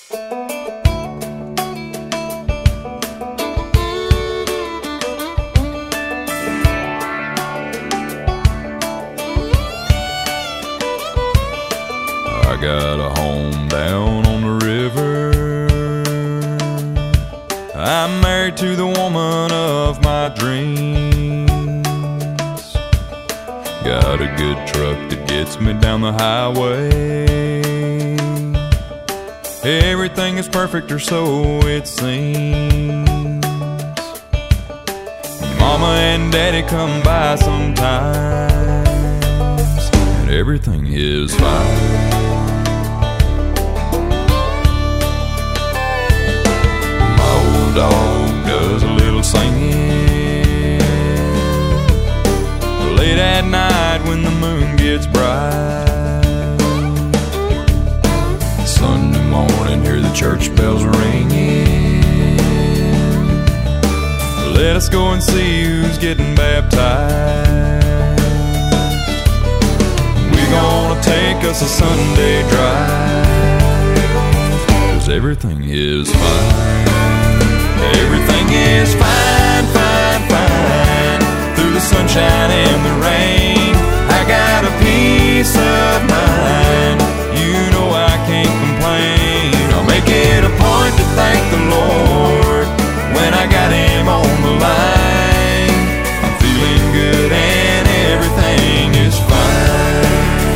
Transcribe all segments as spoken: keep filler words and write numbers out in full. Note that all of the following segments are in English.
I got a home down on the river. I'm married to the woman of my dreams. Got a good truck that gets me down the highway. Everything is perfect, or so it seems. Mama and Daddy come by sometimes, and everything is fine. Dog does a little singing late at night when the moon gets bright. Sunday morning, hear the church bells ringing. Let us go and see who's getting baptized. We're gonna take us a Sunday drive, 'cause everything is fine. Everything is fine, fine, fine. Through the sunshine and the rain, I got a peace of mind. You know I can't complain. I'll make it a point to thank the Lord when I got Him on the line. I'm feeling good and everything is fine.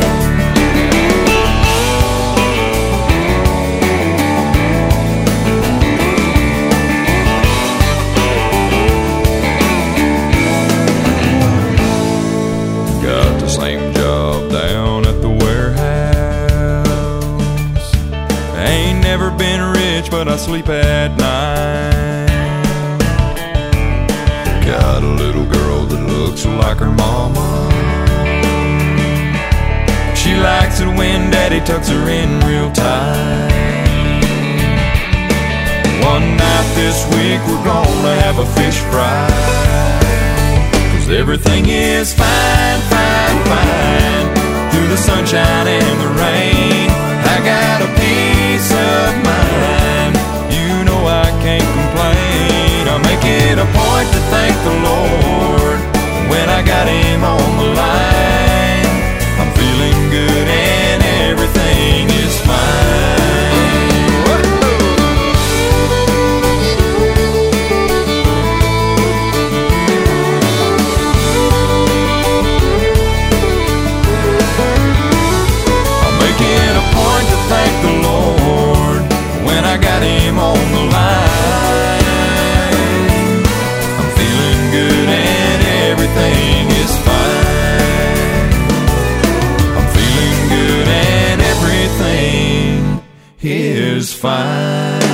Same job down at the warehouse. Ain't never been rich, but I sleep at night. Got a little girl that looks like her mama. She likes it when Daddy tucks her in real tight. One night this week we're gonna have a fish fry, 'cause everything is fine, fine, fine. Through the sunshine and the rain, I got a peace of mind. You know I can't complain. I'll make it a point to thank the Lord when I got Him on the line. I'm feeling good and everything is fine. Thank the Lord when I got Him on the line. I'm feeling good and everything is fine. I'm feeling good and everything is fine.